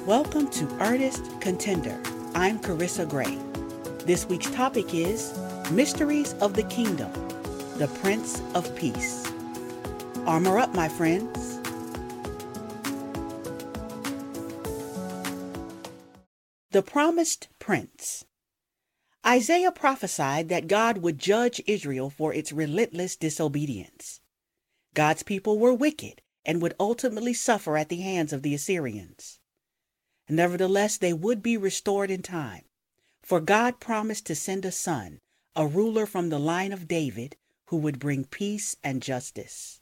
Welcome to Earnest Contender. I'm Carissa Gray. This week's topic is Mysteries of the Kingdom, the Prince of Peace. Armor up, my friends. The Promised Prince. Isaiah prophesied that God would judge Israel for its relentless disobedience. God's people were wicked and would ultimately suffer at the hands of the Assyrians. Nevertheless, they would be restored in time, for God promised to send a son, a ruler from the line of David, who would bring peace and justice.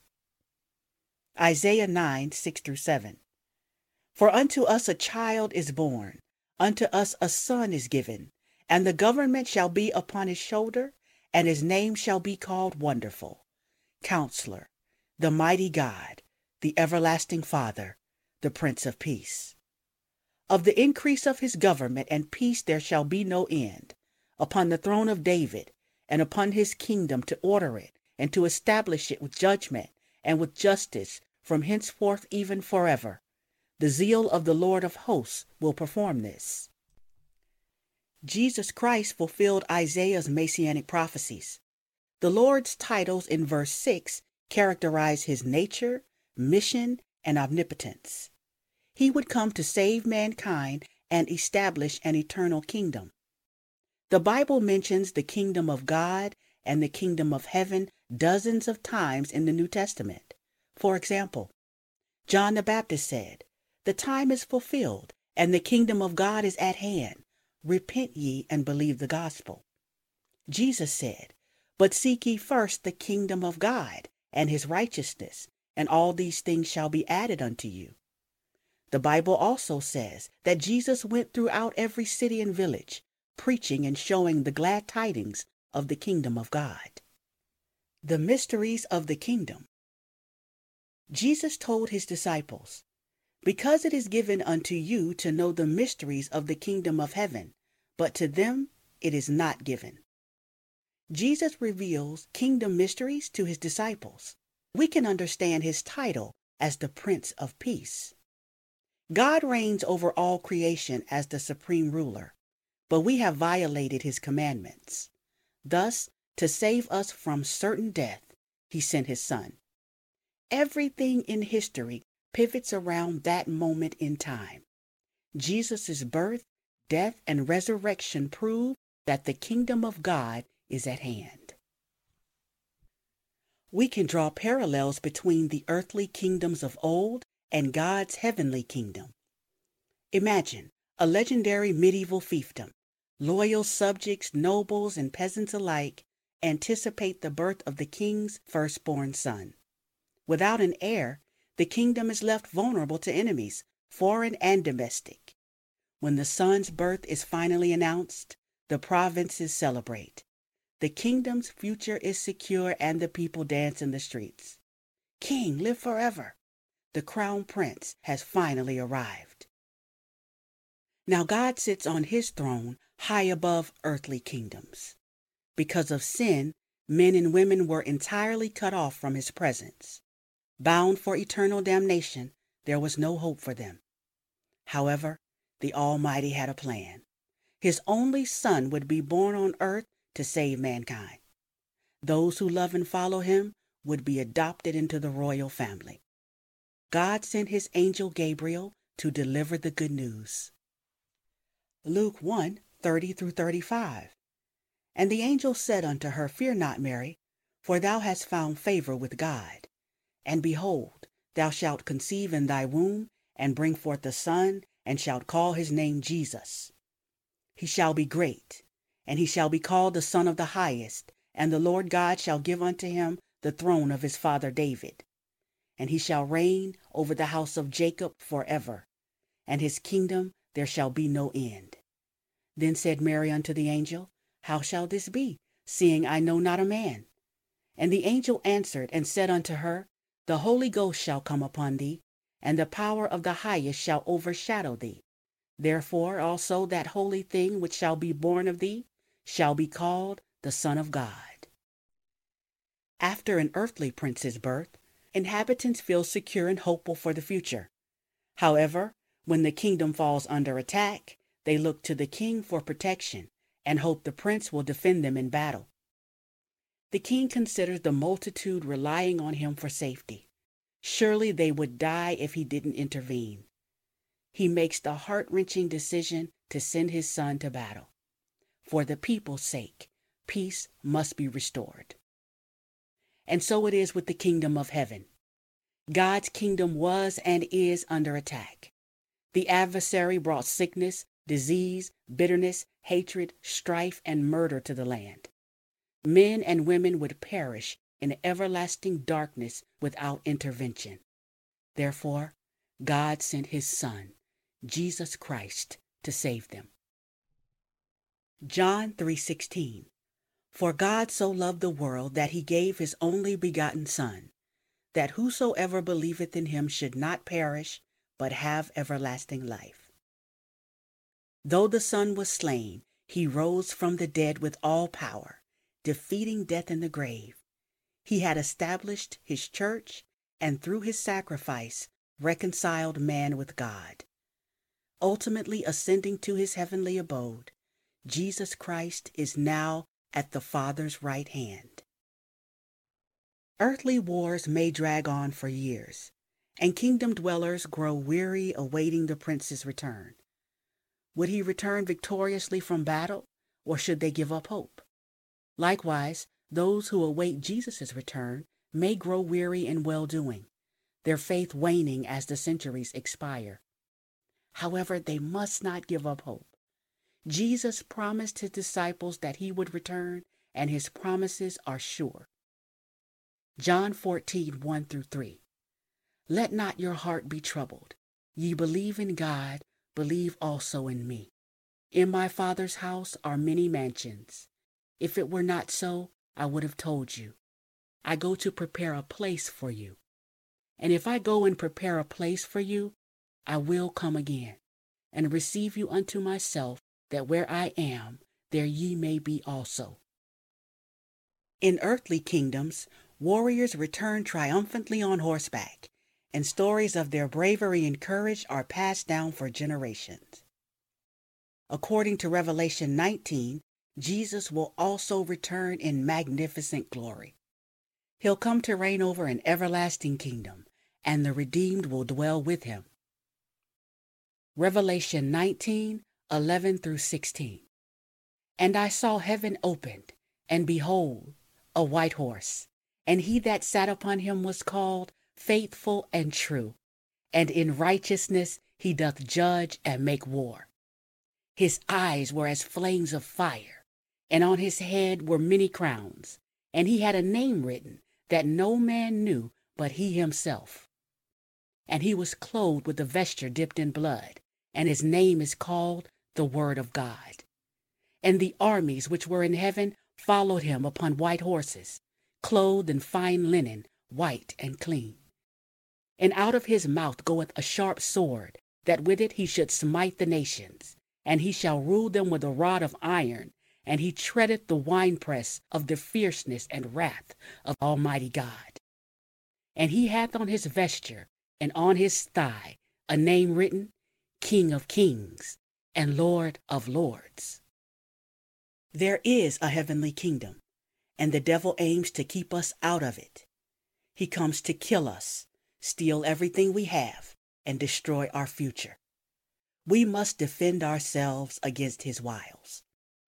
Isaiah 9:6-7. For unto us a child is born, unto us a son is given, and the government shall be upon his shoulder, and his name shall be called Wonderful, Counselor, the Mighty God, the Everlasting Father, the Prince of Peace. Of the increase of his government and peace there shall be no end, upon the throne of David, and upon his kingdom, to order it, and to establish it with judgment and with justice from henceforth even forever. The zeal of the Lord of hosts will perform this. Jesus Christ fulfilled Isaiah's messianic prophecies. The Lord's titles in verse 6 characterize his nature, mission, and omnipotence. He would come to save mankind and establish an eternal kingdom. The Bible mentions the kingdom of God and the kingdom of heaven dozens of times in the New Testament. For example, John the Baptist said, "The time is fulfilled, and the kingdom of God is at hand. Repent ye and believe the gospel." Jesus said, "But seek ye first the kingdom of God and his righteousness, and all these things shall be added unto you." The Bible also says that Jesus went throughout every city and village, preaching and showing the glad tidings of the kingdom of God. The mysteries of the kingdom. Jesus told his disciples, "Because it is given unto you to know the mysteries of the kingdom of heaven, but to them it is not given." Jesus reveals kingdom mysteries to his disciples. We can understand his title as the Prince of Peace. God reigns over all creation as the supreme ruler, but we have violated his commandments. Thus, to save us from certain death, he sent his son. Everything in history pivots around that moment in time. Jesus' birth, death, and resurrection prove that the kingdom of God is at hand. We can draw parallels between the earthly kingdoms of old and God's heavenly kingdom. Imagine a legendary medieval fiefdom. Loyal subjects, nobles, and peasants alike anticipate the birth of the king's firstborn son. Without an heir, the kingdom is left vulnerable to enemies, foreign and domestic. When the son's birth is finally announced, the provinces celebrate. The kingdom's future is secure and the people dance in the streets. King, live forever. The crown prince has finally arrived. Now God sits on his throne high above earthly kingdoms. Because of sin, men and women were entirely cut off from his presence. Bound for eternal damnation, there was no hope for them. However, the Almighty had a plan. His only Son would be born on earth to save mankind. Those who love and follow him would be adopted into the royal family. God sent his angel Gabriel to deliver the good news. Luke 1:30-35. And the angel said unto her, "Fear not, Mary, for thou hast found favor with God. And behold, thou shalt conceive in thy womb, and bring forth a son, and shalt call his name Jesus. He shall be great, and he shall be called the Son of the Highest, and the Lord God shall give unto him the throne of his father David. And he shall reign over the house of Jacob forever, and his kingdom there shall be no end." Then said Mary unto the angel, "How shall this be, seeing I know not a man?" And the angel answered and said unto her, "The Holy Ghost shall come upon thee, and the power of the Highest shall overshadow thee. Therefore also that holy thing which shall be born of thee shall be called the Son of God." After an earthly prince's birth, inhabitants feel secure and hopeful for the future. However, When the kingdom falls under attack, they look to the king for protection and hope the prince will defend them in battle. The king considers the multitude relying on him for safety. Surely they would die if he didn't intervene. He makes the heart-wrenching decision to send his son to battle. For the people's sake, peace must be restored. And so it is with the kingdom of heaven. God's kingdom was and is under attack. The adversary brought sickness, disease, bitterness, hatred, strife, and murder to the land. Men and women would perish in everlasting darkness without intervention. Therefore, God sent his Son, Jesus Christ, to save them. John 3:16. For God so loved the world that he gave his only begotten Son, that whosoever believeth in him should not perish, but have everlasting life. Though the Son was slain, he rose from the dead with all power, defeating death in the grave. He had established his church, and through his sacrifice reconciled man with God. Ultimately ascending to his heavenly abode, Jesus Christ is now at the Father's right hand. Earthly wars may drag on for years, and kingdom dwellers grow weary awaiting the prince's return. Would he return victoriously from battle, or should they give up hope? Likewise, those who await Jesus' return may grow weary in well-doing, their faith waning as the centuries expire. However, they must not give up hope. Jesus promised his disciples that he would return, and his promises are sure. John 14:1-3. Let not your heart be troubled. Ye believe in God, believe also in me. In my Father's house are many mansions. If it were not so, I would have told you. I go to prepare a place for you. And if I go and prepare a place for you, I will come again, and receive you unto myself, that where I am, there ye may be also. In earthly kingdoms, warriors return triumphantly on horseback, and stories of their bravery and courage are passed down for generations. According to Revelation 19, Jesus will also return in magnificent glory. He'll come to reign over an everlasting kingdom, and the redeemed will dwell with him. Revelation 19:11-16. And I saw heaven opened, and behold, a white horse, and he that sat upon him was called Faithful and True, and in righteousness he doth judge and make war. His eyes were as flames of fire, and on his head were many crowns, and he had a name written that no man knew but he himself. And he was clothed with a vesture dipped in blood, and his name is called the Word of God. And the armies which were in heaven followed him upon white horses, clothed in fine linen, white and clean. And out of his mouth goeth a sharp sword, that with it he should smite the nations, and he shall rule them with a rod of iron, and he treadeth the winepress of the fierceness and wrath of Almighty God. And he hath on his vesture and on his thigh a name written, King of Kings and Lord of Lords. There is a heavenly kingdom, and the devil aims to keep us out of it. He comes to kill us, steal everything we have, and destroy our future. We must defend ourselves against his wiles.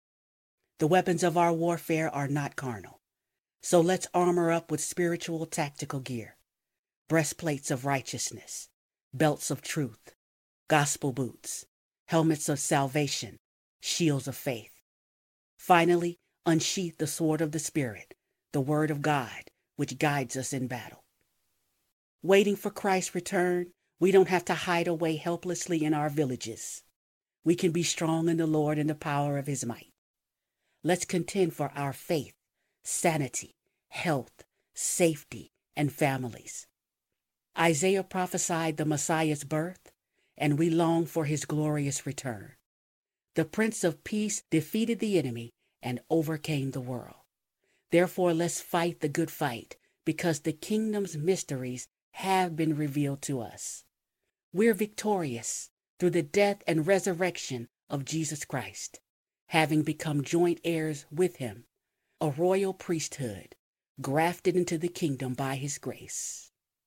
The weapons of our warfare are not carnal, so let's armor up with spiritual tactical gear, breastplates of righteousness, belts of truth, gospel boots, helmets of salvation, shields of faith. Finally, unsheath the sword of the Spirit, the Word of God, which guides us in battle. Waiting for Christ's return, we don't have to hide away helplessly in our villages. We can be strong in the Lord and the power of his might. Let's contend for our faith, sanity, health, safety, and families. Isaiah prophesied the Messiah's birth, and we long for his glorious return. The Prince of Peace defeated the enemy and overcame the world. Therefore, let's fight the good fight, because the kingdom's mysteries have been revealed to us. We're victorious through the death and resurrection of Jesus Christ, having become joint heirs with him, a royal priesthood, grafted into the kingdom by his grace.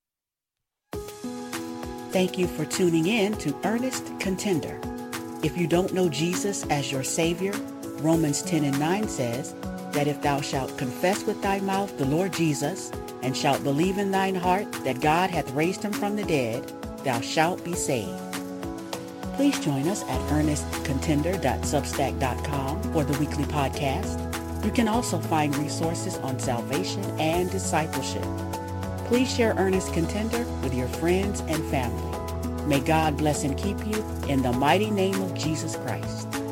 Thank you for tuning in to Earnest Contender. If you don't know Jesus as your Savior, Romans 10:9 says that if thou shalt confess with thy mouth the Lord Jesus, and shalt believe in thine heart that God hath raised him from the dead, thou shalt be saved. Please join us at earnestcontender.substack.com for the weekly podcast. You can also find resources on salvation and discipleship. Please share Earnest Contender with your friends and family. May God bless and keep you in the mighty name of Jesus Christ.